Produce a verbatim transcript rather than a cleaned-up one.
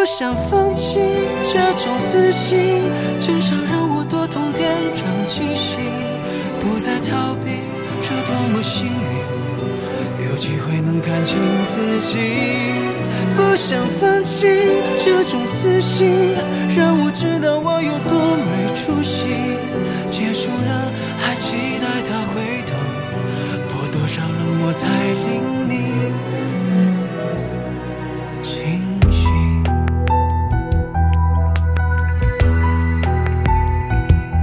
想放弃这种死心，至少让我多痛点，长记性，不再逃避，这多么幸运，有机会能看清自己。不想放弃这种死心，让我